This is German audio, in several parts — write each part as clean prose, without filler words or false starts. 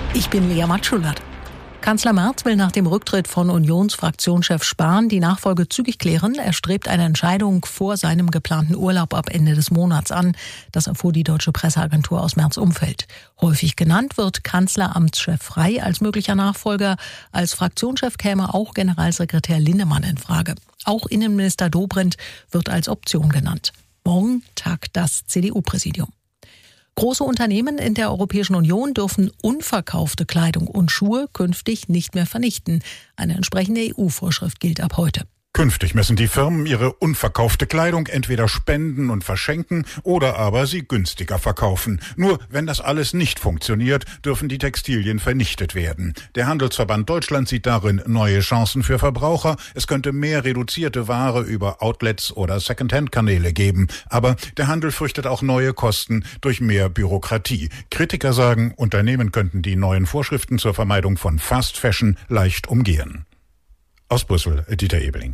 Ich bin Lea Matschulert. Kanzler Merz will nach dem Rücktritt von Unionsfraktionschef Spahn die Nachfolge zügig klären. Er strebt eine Entscheidung vor seinem geplanten Urlaub ab Ende des Monats an. Das erfuhr die deutsche Presseagentur aus Merz' Umfeld. Häufig genannt wird Kanzleramtschef Frey als möglicher Nachfolger. Als Fraktionschef käme auch Generalsekretär Linnemann in Frage. Auch Innenminister Dobrindt wird als Option genannt. Morgen tagt das CDU-Präsidium. Große Unternehmen in der Europäischen Union dürfen unverkaufte Kleidung und Schuhe künftig nicht mehr vernichten. Eine entsprechende EU-Vorschrift gilt ab heute. Künftig müssen die Firmen ihre unverkaufte Kleidung entweder spenden und verschenken oder aber sie günstiger verkaufen. Nur wenn das alles nicht funktioniert, dürfen die Textilien vernichtet werden. Der Handelsverband Deutschland sieht darin neue Chancen für Verbraucher. Es könnte mehr reduzierte Ware über Outlets oder Secondhand-Kanäle geben. Aber der Handel fürchtet auch neue Kosten durch mehr Bürokratie. Kritiker sagen, Unternehmen könnten die neuen Vorschriften zur Vermeidung von Fast Fashion leicht umgehen. Aus Brüssel, Dieter Ebeling.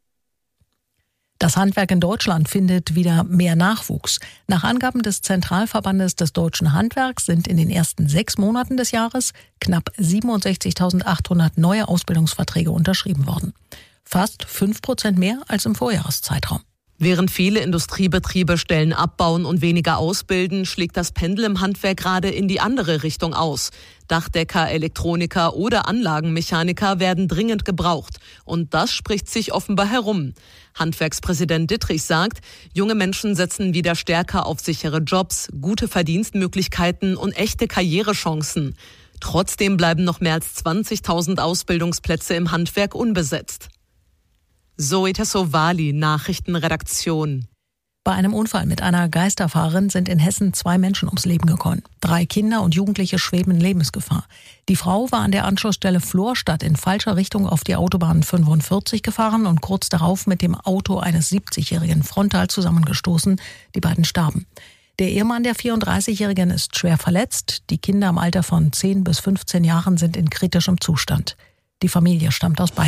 Das Handwerk in Deutschland findet wieder mehr Nachwuchs. Nach Angaben des Zentralverbandes des deutschen Handwerks sind in den ersten 6 Monaten des Jahres knapp 67.800 neue Ausbildungsverträge unterschrieben worden. Fast 5% mehr als im Vorjahreszeitraum. Während viele Industriebetriebe Stellen abbauen und weniger ausbilden, schlägt das Pendel im Handwerk gerade in die andere Richtung aus. Dachdecker, Elektroniker oder Anlagenmechaniker werden dringend gebraucht. Und das spricht sich offenbar herum. Handwerkspräsident Dittrich sagt, junge Menschen setzen wieder stärker auf sichere Jobs, gute Verdienstmöglichkeiten und echte Karrierechancen. Trotzdem bleiben noch mehr als 20.000 Ausbildungsplätze im Handwerk unbesetzt. Zoe Tassovali, Nachrichtenredaktion. Bei einem Unfall mit einer Geisterfahrerin sind in Hessen 2 Menschen ums Leben gekommen. 3 Kinder und Jugendliche schweben in Lebensgefahr. Die Frau war an der Anschlussstelle Florstadt in falscher Richtung auf die Autobahn 45 gefahren und kurz darauf mit dem Auto eines 70-Jährigen frontal zusammengestoßen. Die beiden starben. Der Ehemann der 34-Jährigen ist schwer verletzt. Die Kinder im Alter von 10 bis 15 Jahren sind in kritischem Zustand. Die Familie stammt aus Bayern.